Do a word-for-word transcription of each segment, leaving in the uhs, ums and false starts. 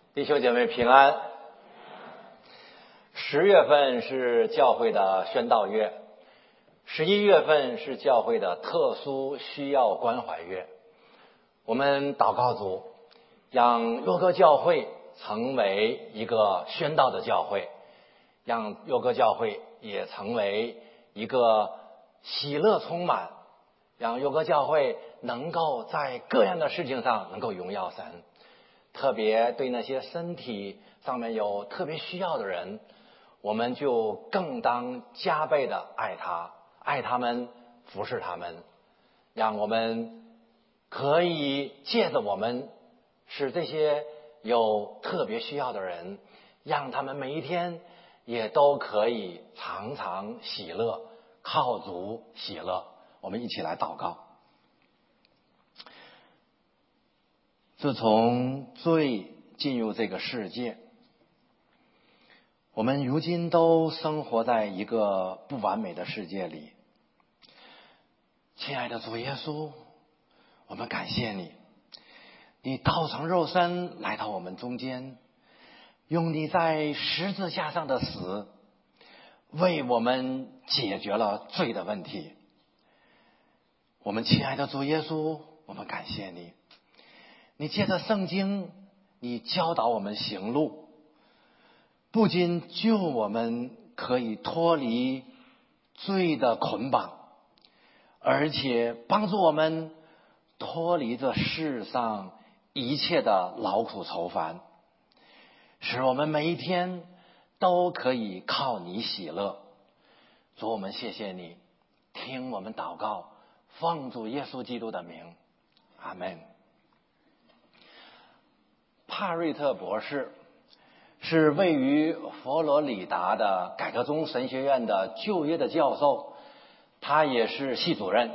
弟兄姐妹平安。十月份是教会的宣道月，十一月份是教会的特殊需要关怀月。我们祷告主，让若歌教会成为一个宣道的教会，让若歌教会也成为一个喜乐充满，让若歌教会能够在各样的事情上能够荣耀神。特别对那些身体上面有特别需要的人，我们就更当加倍的爱他，爱他们，服侍他们，让我们可以借着我们使这些有特别需要的人，让他们每一天也都可以常常喜乐，靠主喜乐。我们一起来祷告。自从罪进入这个世界，我们如今都生活在一个不完美的世界里。亲爱的主耶稣，我们感谢你，你道成肉身来到我们中间，用你在十字架上的死为我们解决了罪的问题。我们亲爱的主耶稣，我们感谢你，你借着圣经，你教导我们行路，不仅救我们可以脱离罪的捆绑，而且帮助我们脱离这世上一切的劳苦愁烦，使我们每一天都可以靠你喜乐。主，我们谢谢你，听我们祷告，奉主耶稣基督的名，阿们。帕瑞特博士是位于佛罗里达的改革宗神学院的就业的教授，他也是系主任，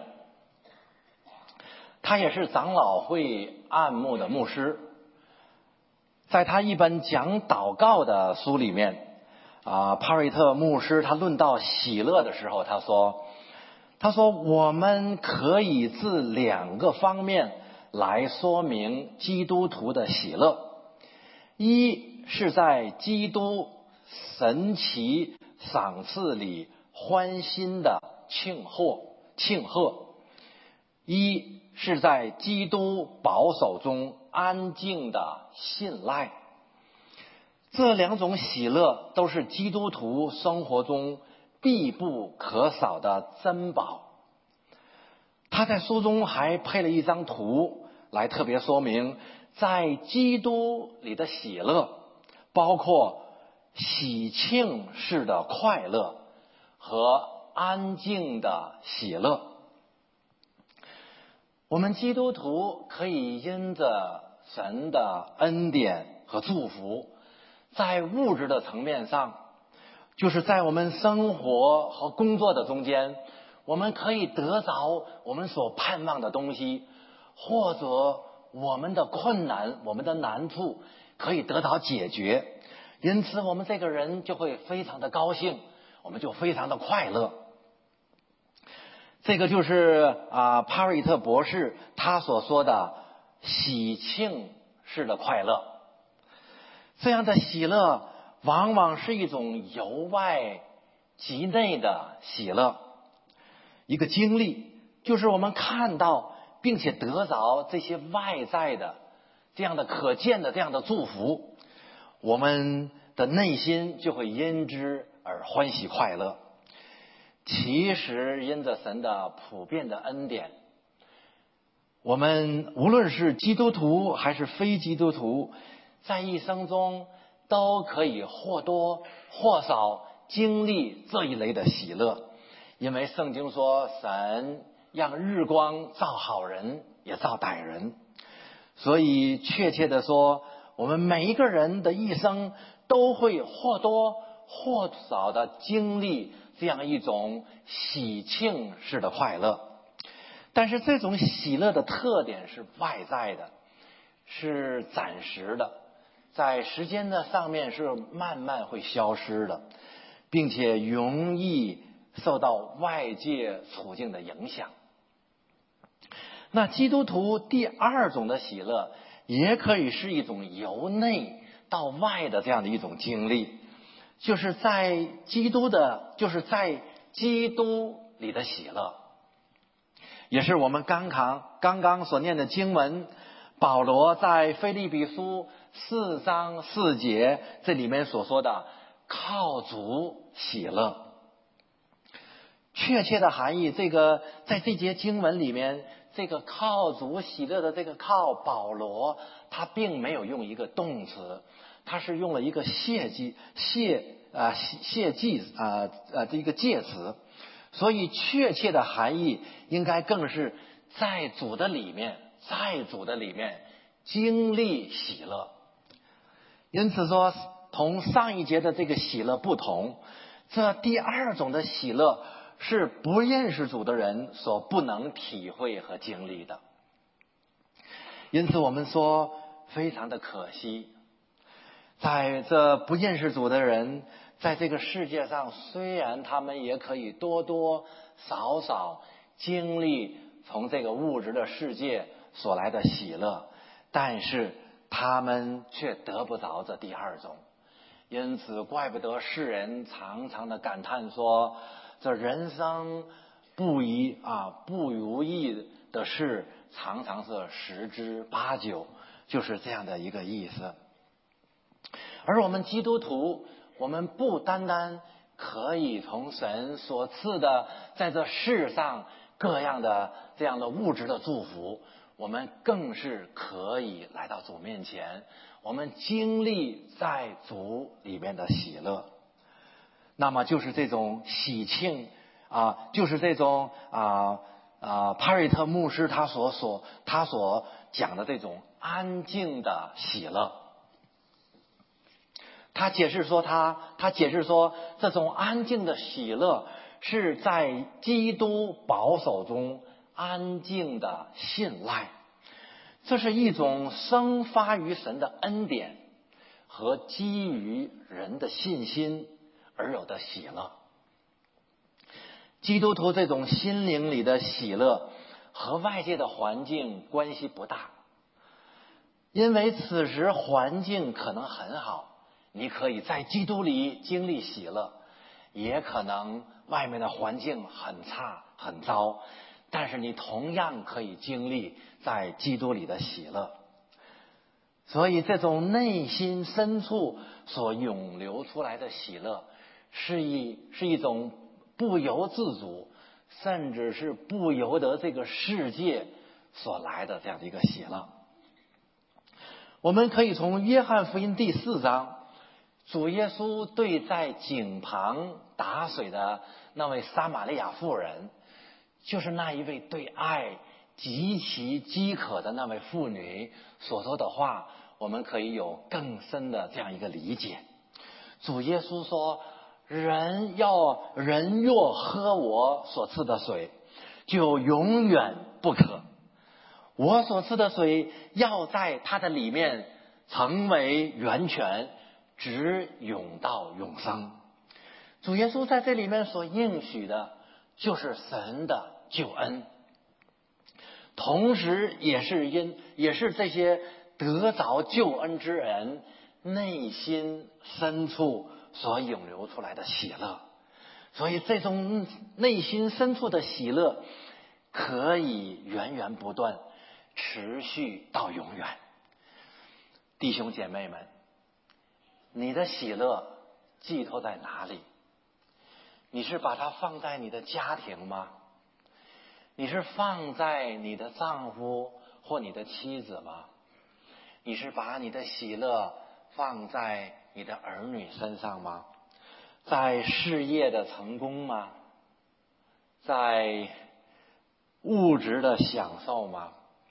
他也是长老会按牧的牧师。在他一本讲祷告的书里面啊，帕瑞特牧师他论到喜乐的时候，他说他说我们可以自两个方面来说明基督徒的喜乐。一是在基督神奇赏赐里欢欣的庆贺庆贺，一是在基督保守中安静的信赖。这两种喜乐都是基督徒生活中必不可少的珍宝。他在书中还配了一张图来特别说明，在基督里的喜乐包括喜庆式的快乐和安静的喜乐。我们基督徒可以因着神的恩典和祝福，在物质的层面上，就是在我们生活和工作的中间，我们可以得着我们所盼望的东西，或者我们的困难，我们的难处可以得到解决，因此我们这个人就会非常的高兴，我们就非常的快乐。这个就是啊，帕瑞特博士他所说的喜庆式的快乐。这样的喜乐往往是一种由外及内的喜乐，一个经历，就是我们看到并且得着这些外在的这样的可见的这样的祝福，我们的内心就会因之而欢喜快乐。其实因着神的普遍的恩典，我们无论是基督徒还是非基督徒，在一生中都可以或多或少经历这一类的喜乐。因为圣经说，神让日光照好人也照歹人，所以确切的说，我们每一个人的一生都会或多或少的经历这样一种喜庆式的快乐。但是这种喜乐的特点是外在的，是暂时的，在时间的上面是慢慢会消失的，并且容易受到外界处境的影响。那基督徒第二种的喜乐，也可以是一种由内到外的这样的一种经历，就是在基督的，就是在基督里的喜乐，也是我们刚刚刚刚所念的经文，保罗在腓立比书四章四节这里面所说的靠主喜乐。确切的含义，这个在这节经文里面，这个靠主喜乐的这个靠，保罗他并没有用一个动词，他是用了一个谢记谢啊谢记啊呃这一个介词，所以确切的含义应该更是在主的里面，在主的里面经历喜乐。因此说，同上一节的这个喜乐不同，这第二种的喜乐是不认识主的人所不能体会和经历的。因此我们说非常的可惜，在这不认识主的人，在这个世界上，虽然他们也可以多多少少经历从这个物质的世界所来的喜乐，但是他们却得不着这第二种。因此怪不得世人常常的感叹说，这人生不一啊不如意的事常常是十之八九，就是这样的一个意思。而我们基督徒，我们不单单可以从神所赐的在这世上各样的这样的物质的祝福，我们更是可以来到主面前，我们经历在主里面的喜乐。那么就是这种喜庆啊，就是这种啊啊帕瑞特牧师他所所他所讲的这种安静的喜乐。他解释说他他解释说这种安静的喜乐是在基督保守中安静的信赖，这是一种生发于神的恩典和基于人的信心而有的喜乐。基督徒这种心灵里的喜乐和外界的环境关系不大，因为此时环境可能很好，你可以在基督里经历喜乐，也可能外面的环境很差很糟，但是你同样可以经历在基督里的喜乐。所以这种内心深处所涌流出来的喜乐，是一是一种不由自主，甚至是不由得这个世界所来的这样的一个喜乐。我们可以从约翰福音第四章，主耶稣对在井旁打水的那位撒玛利亚妇人，就是那一位对爱极其饥渴的那位妇女所说的话，我们可以有更深的这样一个理解。主耶稣说，人要人若喝我所赐的水，就永远不渴，我所赐的水要在他的里面成为源泉，直涌到永生。主耶稣在这里面所应许的就是神的救恩，同时也是因也是这些得着救恩之人内心深处所涌流出来的喜乐。所以这种内心深处的喜乐可以源源不断，持续到永远。弟兄姐妹们，你的喜乐寄托在哪里？你是把它放在你的家庭吗？你是放在你的丈夫或你的妻子吗？你是把你的喜乐放在你的儿女身上吗？在事业的成功吗？在物质的享受吗？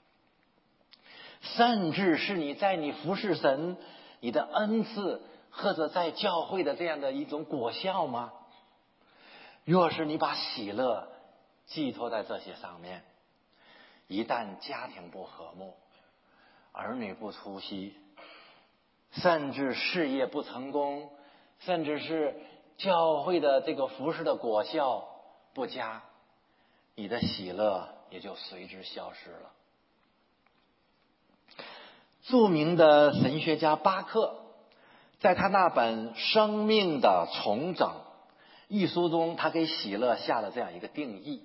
甚至是你在你服侍神，你的恩赐或者在教会的这样的一种果效吗？若是你把喜乐寄托在这些上面，一旦家庭不和睦，儿女不出息，甚至事业不成功，甚至是教会的这个服侍的果效不佳，你的喜乐也就随之消失了。著名的神学家巴克在他那本《生命的重整》一书中，他给喜乐下了这样一个定义：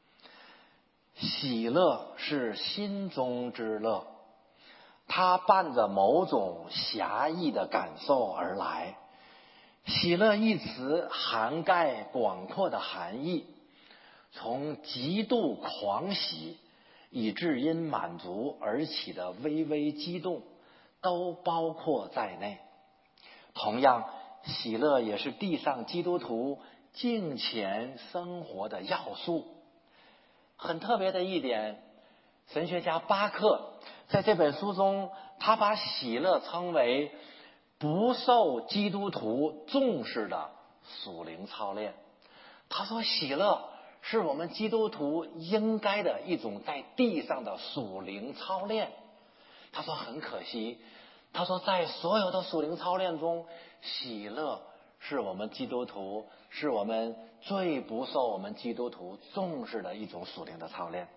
喜乐是心中之乐，它伴着某种狭义的感受而来。喜乐一词涵盖广阔的含义，从极度狂喜以致因满足而起的微微激动都包括在内。同样，喜乐也是地上基督徒敬虔生活的要素。很特别的一点，神学家巴克在这本书中，他把喜乐称为不受基督徒重视的属灵操练。他说，喜乐是我们基督徒应该的一种在地上的属灵操练。他说很可惜，他说在所有的属灵操练中，喜乐是我们基督徒是我们最不受我们基督徒重视的一种属灵的操练。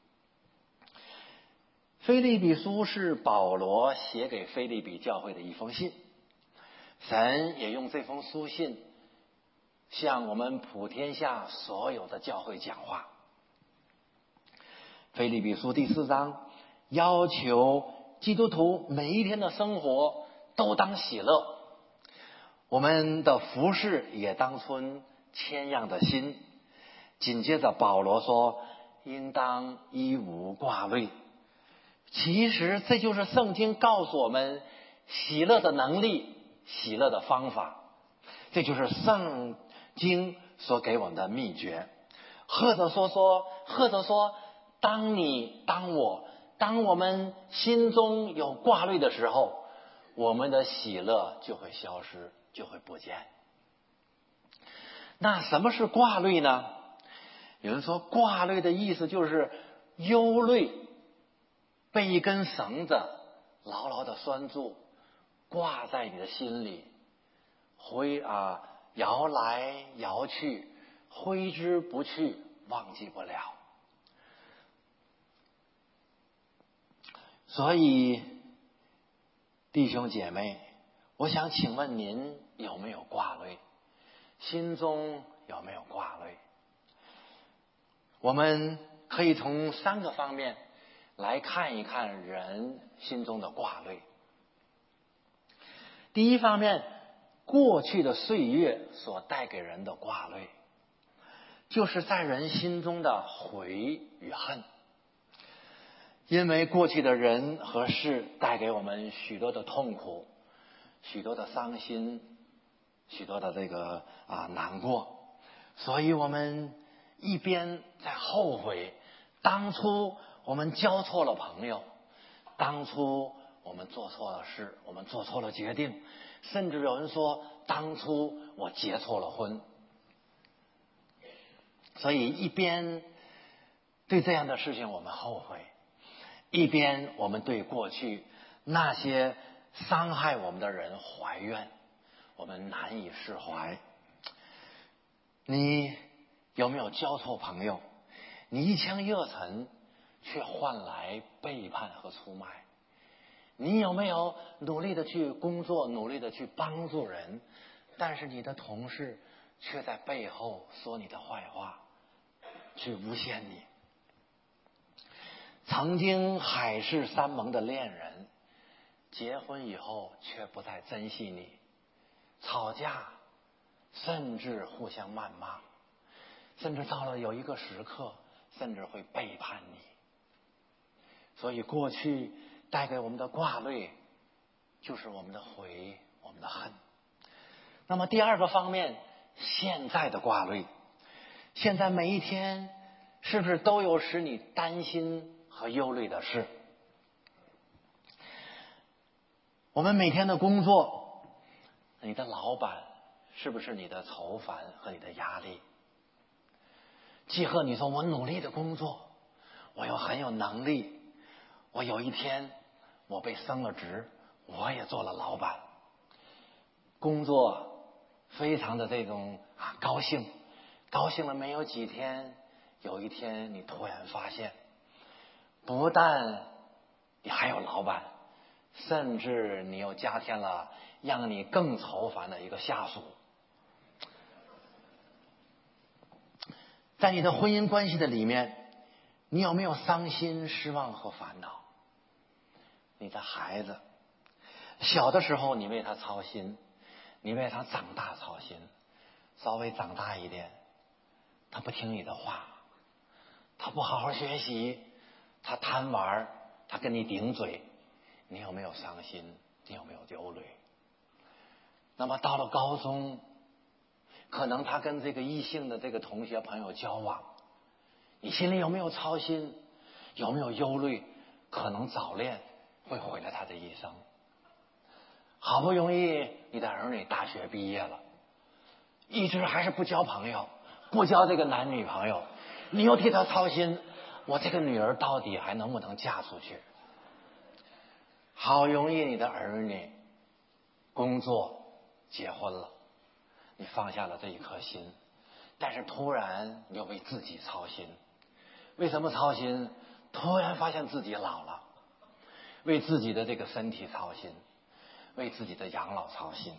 腓立比书是保罗写给腓立比教会的一封信，神也用这封书信向我们普天下所有的教会讲话。腓立比书第四章要求基督徒每一天的生活都当喜乐，我们的服事也当存谦让的心。紧接着保罗说，应当一无挂虑。其实这就是圣经告诉我们喜乐的能力，喜乐的方法，这就是圣经所给我们的秘诀。或者说说或者说当你当我当我们心中有挂虑的时候，我们的喜乐就会消失，就会不见。那什么是挂虑呢？有人说挂虑的意思就是忧虑被一根绳子牢牢的拴住，挂在你的心里，挥啊摇来摇去，挥之不去，忘记不了。所以弟兄姐妹，我想请问您有没有挂虑？心中有没有挂虑？我们可以从三个方面来看一看人心中的挂虑。第一方面，过去的岁月所带给人的挂虑，就是在人心中的悔与恨。因为过去的人和事带给我们许多的痛苦，许多的伤心，许多的这个啊难过，所以我们一边在后悔当初我们交错了朋友，当初我们做错了事，我们做错了决定，甚至有人说当初我结错了婚。所以一边对这样的事情我们后悔，一边我们对过去那些伤害我们的人怀怨，我们难以释怀。你有没有交错朋友？你一腔热忱却换来背叛和出卖。你有没有努力的去工作，努力的去帮助人，但是你的同事却在背后说你的坏话，去诬陷你？曾经海誓山盟的恋人，结婚以后却不再珍惜你，吵架，甚至互相谩骂，甚至到了有一个时刻，甚至会背叛你。所以过去带给我们的挂虑，就是我们的悔，我们的恨。那么第二个方面，现在的挂虑，现在每一天是不是都有使你担心和忧虑的事？我们每天的工作，你的老板是不是你的愁烦和你的压力？既和你说我努力的工作，我又很有能力，我有一天我被升了职，我也做了老板，工作非常的这种啊高兴，高兴了没有几天，有一天你突然发现，不但你还有老板， 甚至你又加添了让你更愁烦的一个下属。在你的婚姻关系的里面，你有没有伤心、失望和烦恼？你的孩子小的时候你为他操心，你为他长大操心，稍微长大一点，他不听你的话，他不好好学习，他贪玩，他跟你顶嘴，你有没有伤心？你有没有忧虑？那么到了高中，可能他跟这个异性的这个同学朋友交往，你心里有没有操心？有没有忧虑？可能早恋会毁了他的一生。好不容易你的儿女大学毕业了，一直还是不交朋友，不交这个男女朋友，你又替他操心，我这个女儿到底还能不能嫁出去？好容易你的儿女工作结婚了，你放下了这一颗心，但是突然你又为自己操心。为什么操心？突然发现自己老了，为自己的这个身体操心，为自己的养老操心。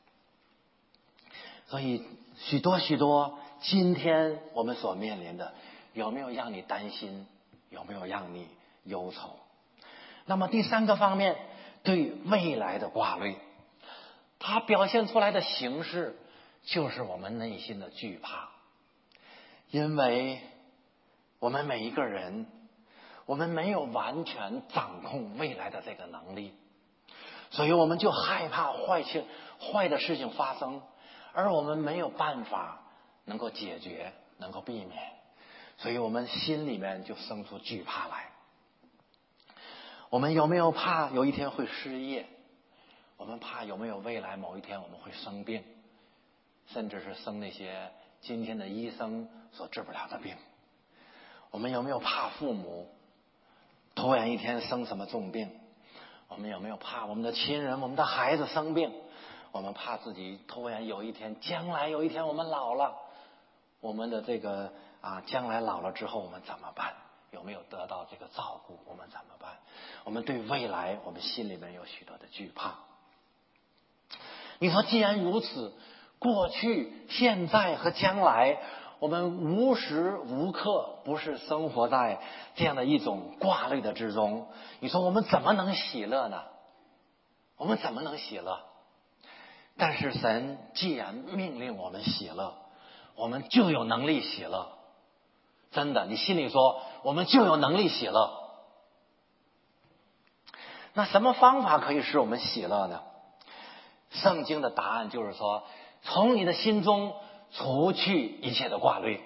所以许多许多今天我们所面临的，有没有让你担心？有没有让你忧愁？那么第三个方面，对未来的挂虑，它表现出来的形式就是我们内心的惧怕。因为我们每一个人，我们没有完全掌控未来的这个能力，所以我们就害怕坏情坏的事情发生，而我们没有办法能够解决，能够避免，所以我们心里面就生出惧怕来。我们有没有怕有一天会失业？我们怕有没有未来某一天我们会生病，甚至是生那些今天的医生所治不了的病。我们有没有怕父母突然一天生什么重病？我们有没有怕我们的亲人，我们的孩子生病？我们怕自己突然有一天，将来有一天我们老了，我们的这个啊，将来老了之后我们怎么办？有没有得到这个照顾？我们怎么办？我们对未来，我们心里面有许多的惧怕。你说既然如此，过去、现在和将来，我们无时无刻不是生活在这样的一种挂虑的之中。你说我们怎么能喜乐呢？我们怎么能喜乐？但是神既然命令我们喜乐，我们就有能力喜乐。真的，你心里说我们就有能力喜乐。那什么方法可以使我们喜乐呢？圣经的答案就是说，从你的心中除去一切的挂虑。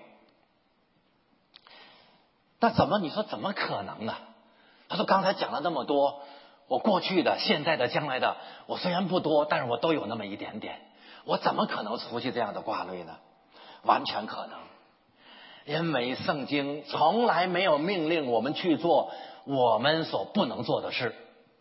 那怎么你说怎么可能呢？他说刚才讲了那么多，我过去的、现在的、将来的，我虽然不多，但是我都有那么一点点，我怎么可能除去这样的挂虑呢？完全可能。因为圣经从来没有命令我们去做我们所不能做的事。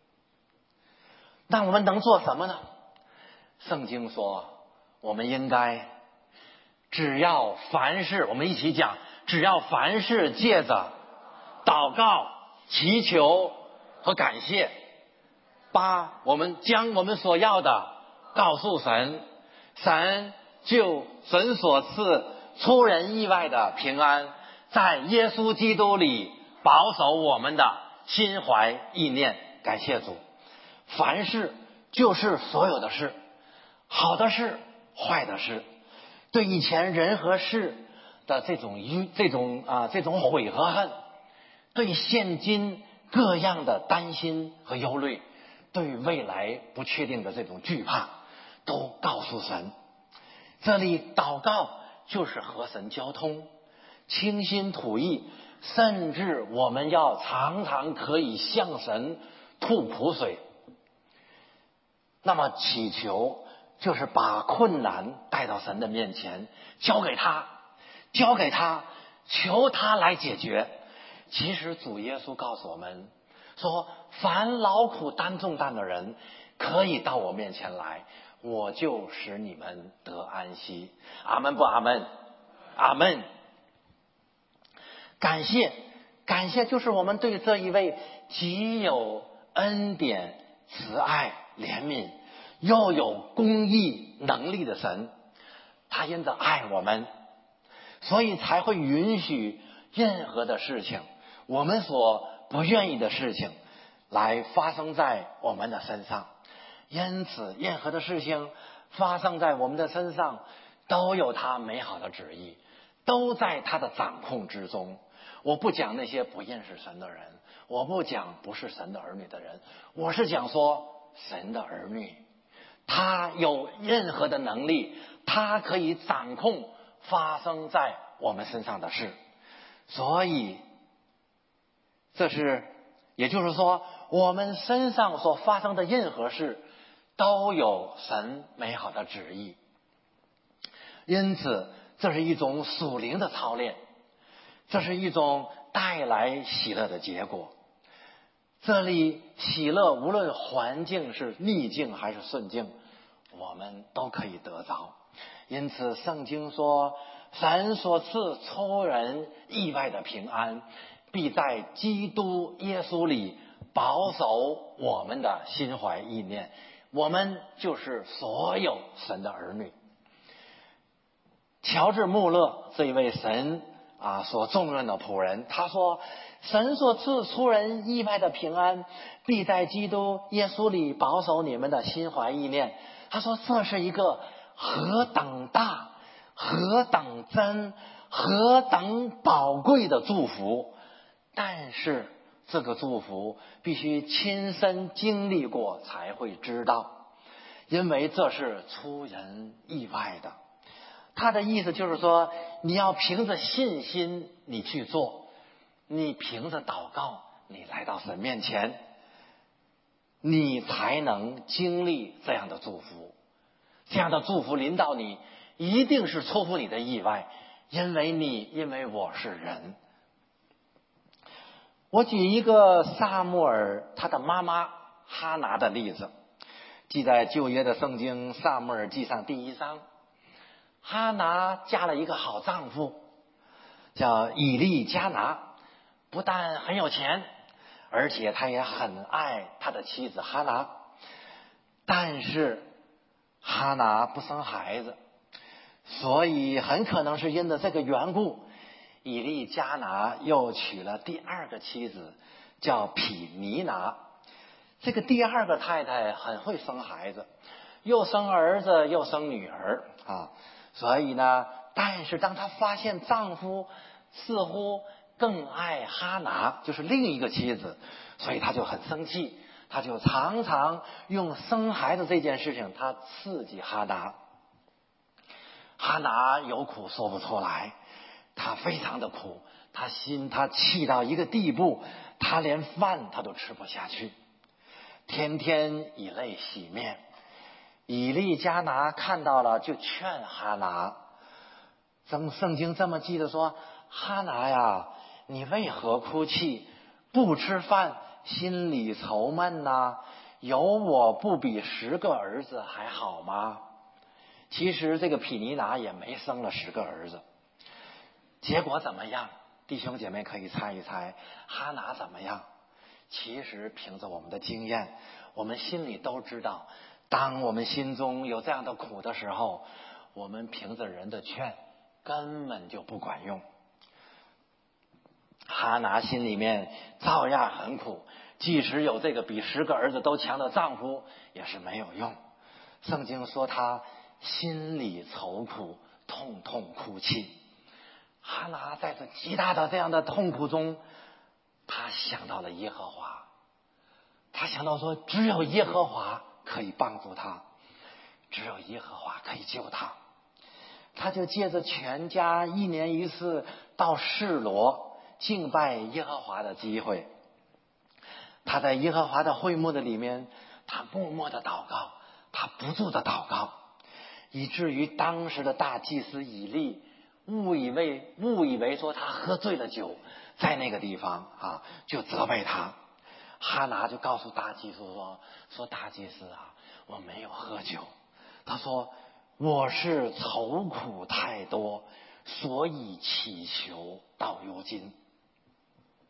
那我们能做什么呢？圣经说我们应该只要凡事，我们一起讲，只要凡事借着祷告、祈求和感谢，把我们将我们所要的告诉神，神就神所赐出人意外的平安，在耶稣基督里保守我们的心怀意念。感谢主。凡事就是所有的事，好的事、坏的事，对以前人和事的这种这种啊这种悔和恨，对现今各样的担心和忧虑，对未来不确定的这种惧怕，都告诉神。这里祷告就是和神交通，倾心吐意，甚至我们要常常可以向神吐苦水。那么祈求就是把困难带到神的面前，交给他，交给他，求他来解决。其实主耶稣告诉我们说，凡劳苦担重担的人可以到我面前来，我就使你们得安息。阿们不阿们？阿们。感谢，感谢就是我们对这一位极有恩典、 慈爱怜悯又有公义能力的神，他因着爱我们，所以才会允许任何的事情，我们所不愿意的事情来发生在我们的身上。因此任何的事情发生在我们的身上都有他美好的旨意，都在他的掌控之中。我不讲那些不认识神的人，我不讲不是神的儿女的人，我是讲说神的儿女，他有任何的能力，他可以掌控发生在我们身上的事。所以这是也就是说，我们身上所发生的任何事都有神美好的旨意。因此这是一种属灵的操练，这是一种带来喜乐的结果。这里喜乐无论环境是逆境还是顺境，我们都可以得着。因此圣经说，神所赐出人意外的平安，必在基督耶稣里保守我们的心怀意念。我们就是所有神的儿女。乔治穆勒这一位神啊所重任的仆人，他说，神所赐出人意外的平安，必在基督耶稣里保守你们的心怀意念。他说这是一个何等大何等真何等宝贵的祝福，但是这个祝福必须亲身经历过才会知道，因为这是出人意外的。他的意思就是说，你要凭着信心你去做，你凭着祷告你来到神面前，你才能经历这样的祝福。这样的祝福临到你，一定是出乎你的意外，因为你因为我是人。我举一个撒母耳他的妈妈哈拿的例子，记在旧约的圣经撒母耳记上第一章。哈拿嫁了一个好丈夫，叫以利加拿，不但很有钱，而且他也很爱他的妻子哈拿。但是哈拿不生孩子，所以很可能是因着这个缘故，以利加拿又娶了第二个妻子，叫毗尼拿。这个第二个太太很会生孩子，又生儿子又生女儿啊。所以呢，但是当她发现丈夫似乎更爱哈拿，就是另一个妻子，所以她就很生气，她就常常用生孩子这件事情她刺激哈拿。哈拿有苦说不出来，她非常的苦，她心她气到一个地步，她连饭她都吃不下去，天天以泪洗面。以利加拿看到了，就劝哈拿。圣圣经这么记得说，哈拿呀，你为何哭泣，不吃饭，心里愁闷呢？有我不比十个儿子还好吗？其实这个毗尼拿也没生了十个儿子。结果怎么样？弟兄姐妹可以猜一猜，哈拿怎么样？其实凭着我们的经验，我们心里都知道，当我们心中有这样的苦的时候，我们凭着人的劝根本就不管用。哈拿心里面照样很苦，即使有这个比十个儿子都强的丈夫也是没有用。圣经说他心里愁苦，痛痛哭泣。哈拿在这极大的这样的痛苦中，他想到了耶和华，他想到说只有耶和华可以帮助他，只有耶和华可以救他。他就借着全家一年一次到示罗敬拜耶和华的机会，他在耶和华的会幕的里面，他默默的祷告，他不住的祷告，以至于当时的大祭司以利误以为误以为说他喝醉了酒，在那个地方啊，就责备他。哈拿就告诉大祭司说说大祭司啊，我没有喝酒。他说我是愁苦太多，所以祈求到如今。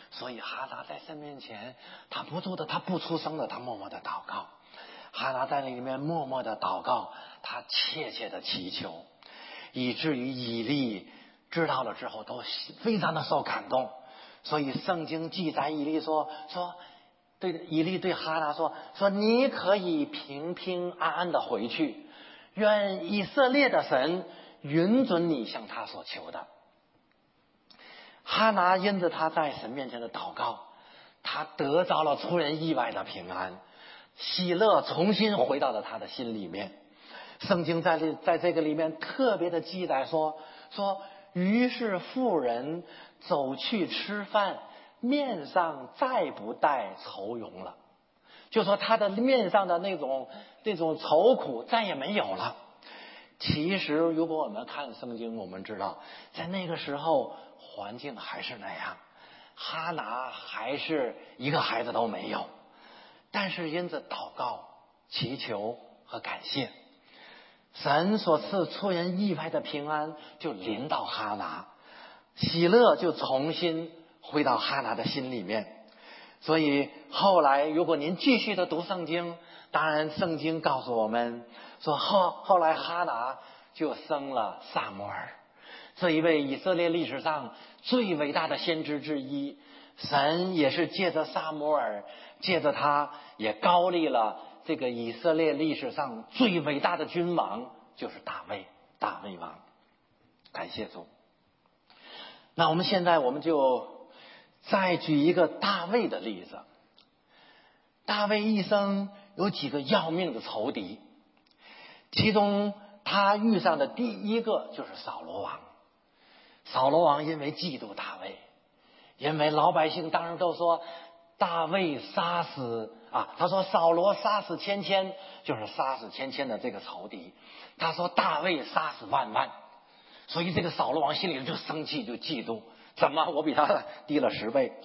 所以哈拿在神面前，他不住的，他不出声的，他默默的祷告。哈拿在那里面默默的祷告，他切切的祈求，以至于以利知道了之后都非常的受感动。所以圣经记载以利说说对以利对哈拿说说你可以平平安安的回去，愿以色列的神允准你向他所求的。哈拿因着他在神面前的祷告，他得着了出人意外的平安，喜乐重新回到了他的心里面。圣经在这在这个里面特别的记载说说于是妇人走去吃饭，面上再不带愁容了，就说他的面上的那种那种愁苦再也没有了。其实如果我们看圣经，我们知道在那个时候环境还是那样，哈拿还是一个孩子都没有，但是因着祷告祈求和感谢，神所赐出人意外的平安就临到哈拿，喜乐就重新回到哈拿的心里面。所以后来如果您继续的读圣经，当然圣经告诉我们说后后来哈拿就生了撒母耳，这一位以色列历史上最伟大的先知之一。神也是借着撒母耳，借着他也高立了这个以色列历史上最伟大的君王，就是大卫，大卫王。感谢主。那我们现在我们就再举一个大卫的例子。大卫一生有几个要命的仇敌，其中他遇上的第一个就是扫罗王。扫罗王因为嫉妒大卫，因为老百姓当时都说大卫杀死啊，他说扫罗杀死千千，就是杀死千千的这个仇敌。他说大卫杀死万万，所以这个扫罗王心里就生气，就嫉妒，怎么我比他低了十倍？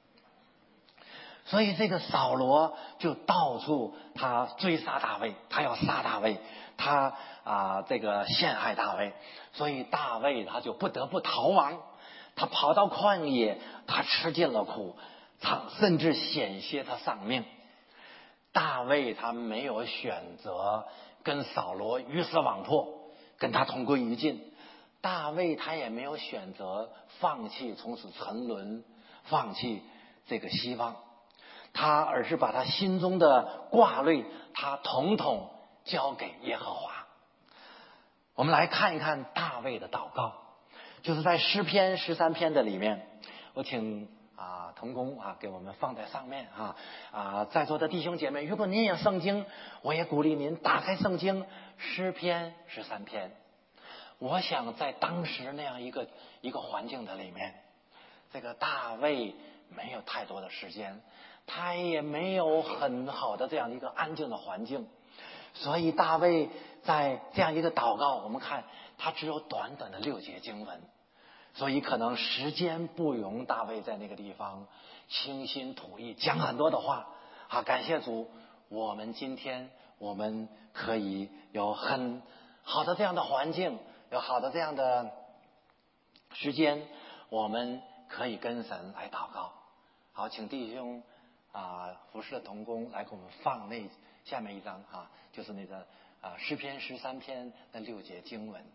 所以这个扫罗就到处他追杀大卫，他要杀大卫，他啊这个陷害大卫，所以大卫他就不得不逃亡，他跑到旷野，他吃尽了苦，他甚至险些他丧命。大卫他没有选择跟扫罗鱼死网破，跟他同归于尽。大卫他也没有选择放弃从此沉沦，放弃这个希望，他而是把他心中的挂虑他统统交给耶和华。我们来看一看大卫的祷告，就是在诗篇十三篇的里面，我请啊同工啊给我们放在上面啊啊在座的弟兄姐妹，如果您有圣经，我也鼓励您打开圣经诗篇十三篇。我想在当时那样一个一个环境的里面，这个大卫没有太多的时间，他也没有很好的这样一个安静的环境，所以大卫在这样一个祷告，我们看他只有短短的六节经文，所以可能时间不容大卫在那个地方倾心吐意讲很多的话啊。感谢主，我们今天我们可以有很好的这样的环境，有好的这样的时间，我们可以跟神来祷告。好，请弟兄啊，服侍的同工来给我们放那下面一章啊，就是那个啊诗篇十三篇那六节经文。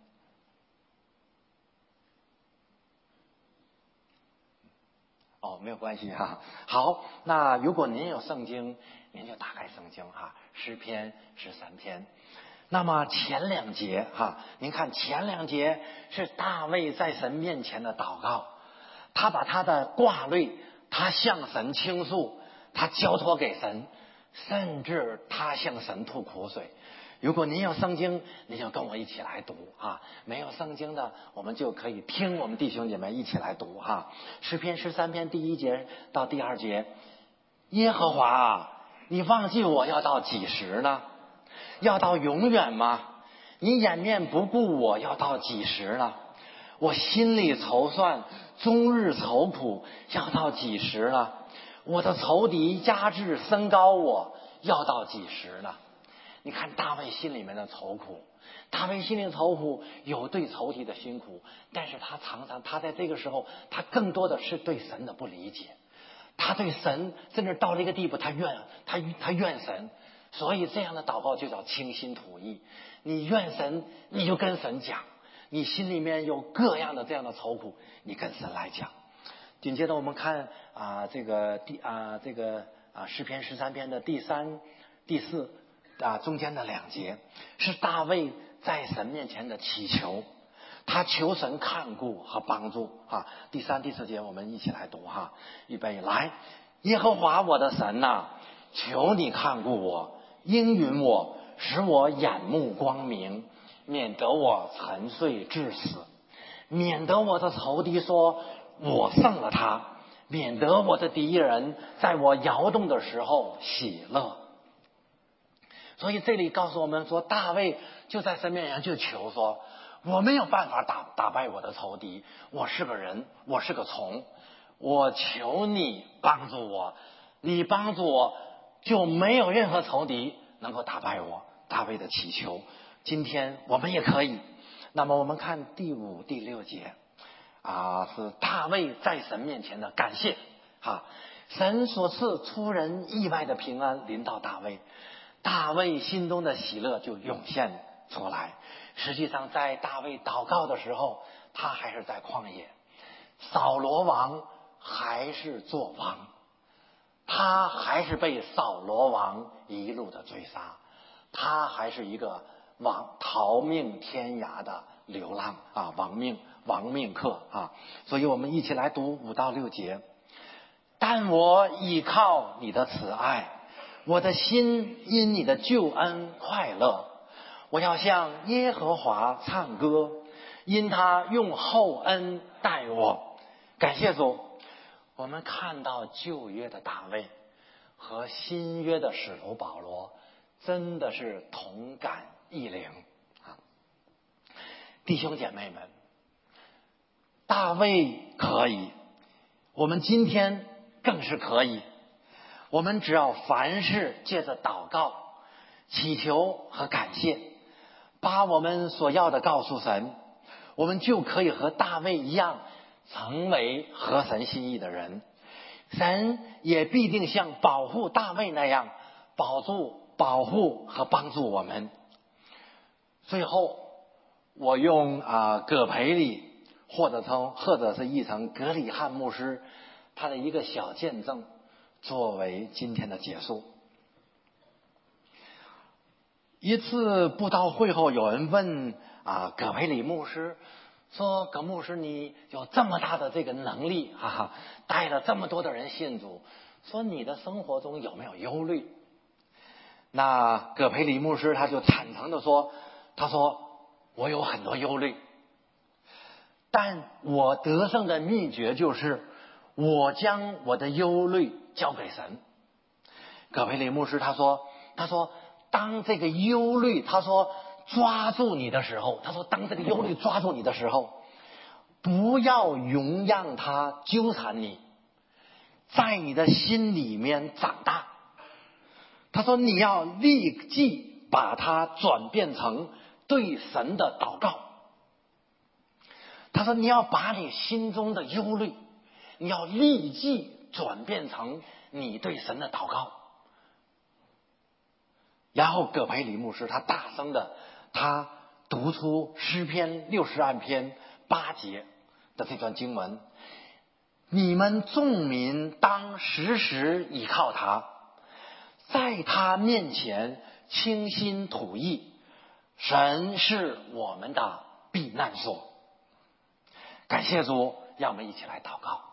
哦，没有关系哈。好，那如果您有圣经，您就打开圣经哈，诗篇十三篇。那么前两节哈，您看前两节是大卫在神面前的祷告，他把他的挂虑，他向神倾诉，他交托给神，甚至他向神吐苦水。如果您有圣经，您就跟我一起来读啊；没有圣经的，我们就可以听我们弟兄姐妹一起来读哈。诗篇十三篇第一节到第二节，耶和华啊，你忘记我要到几时呢？要到永远吗？你掩面不顾我要到几时呢？我心里筹算，终日愁苦，要到几时呢？我的仇敌加至升高我，要到几时呢？你看大卫心里面的愁苦，大卫心里的愁苦有对仇敌的辛苦，但是他常常他在这个时候，他更多的是对神的不理解， 他对神甚至到了一个地步，他怨他他怨神，所以这样的祷告就叫倾心吐意。你怨神，你就跟神讲，你心里面有各样的这样的愁苦，你跟神来讲。紧接着我们看啊、呃、这个第啊、呃、这个啊、呃、诗篇十三篇的第三第四啊、呃、中间的两节，是大卫在神面前的祈求，他求神看顾和帮助啊。第三第四节我们一起来读哈，预备来，耶和华我的神呐、啊，求你看顾我，应允我，使我眼目光明，免得我沉睡致死，免得我的仇敌说我胜了他，免得我的敌人在我摇动的时候喜乐。所以这里告诉我们说，大卫就在神面前就求说，我没有办法打打败我的仇敌，我是个人，我是个虫，我求你帮助我，你帮助我就没有任何仇敌能够打败我。大卫的祈求，今天我们也可以。那么我们看第五第六节啊，是大卫在神面前的感谢啊，神所赐出人意外的平安临到大卫，大卫心中的喜乐就涌现出来。实际上在大卫祷告的时候，他还是在旷野，扫罗王还是做王，他还是被扫罗王一路的追杀，他还是一个亡逃命天涯的流浪啊，亡命亡命客啊。所以我们一起来读五到六节。但我倚靠你的慈爱，我的心因你的救恩快乐。我要向耶和华唱歌，因他用厚恩待我。感谢主，我们看到旧约的大卫和新约的使徒保罗真的是同感异灵啊！弟兄姐妹们，大卫可以，我们今天更是可以。我们只要凡事借着祷告、祈求和感谢，把我们所要的告诉神，我们就可以和大卫一样成为合神心意的人。神也必定像保护大卫那样保住、保护和帮助我们。最后，我用啊、呃、葛培理或者称或者是译成格里汉牧师他的一个小见证作为今天的结束。一次布道会后，有人问啊葛培理牧师说，葛牧师，你有这么大的这个能力哈、啊，带了这么多的人信主，说你的生活中有没有忧虑？那葛培理牧师他就坦诚的说，他说我有很多忧虑，但我得胜的秘诀就是我将我的忧虑交给神。葛培理牧师他说他说当这个忧虑他说抓住你的时候，他说当这个忧虑抓住你的时候，不要容让它纠缠你，在你的心里面长大。他说你要立即把它转变成对神的祷告。他说你要把你心中的忧虑，你要立即转变成你对神的祷告。然后葛培理牧师他大声的他读出诗篇六十二篇八节的这段经文，你们众民当时时倚靠他，在他面前倾心吐意，神是我们的避难所。感谢主，让我们一起来祷告。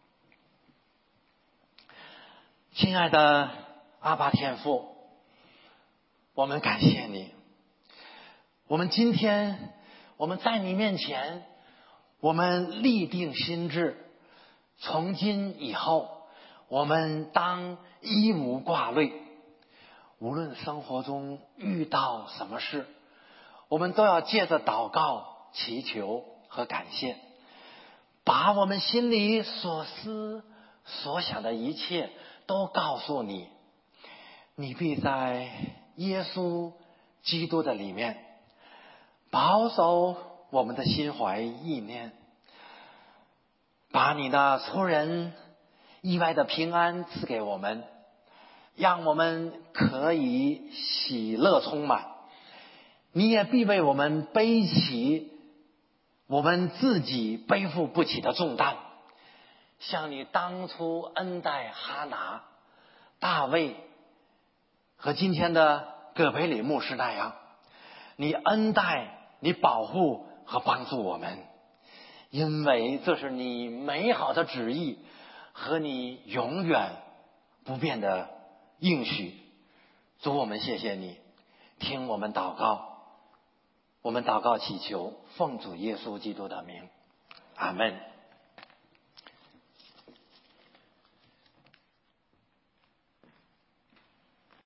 亲爱的阿爸天父，我们感谢你，我们今天我们在你面前，我们立定心志，从今以后我们当一无挂虑，无论生活中遇到什么事，我们都要借着祷告、祈求和感谢，把我们心里所思所想的一切都告诉你，你必在耶稣基督的里面保守我们的心怀意念，把你那出人意外的平安赐给我们，让我们可以喜乐充满。你也必为我们背起我们自己背负不起的重担，像你当初恩待哈拿、大卫和今天的葛培理牧师那样，你恩待、你保护和帮助我们，因为这是你美好的旨意和你永远不变的应许。主，我们谢谢你，听我们祷告，我们祷告祈求，奉主耶稣基督的名，阿们。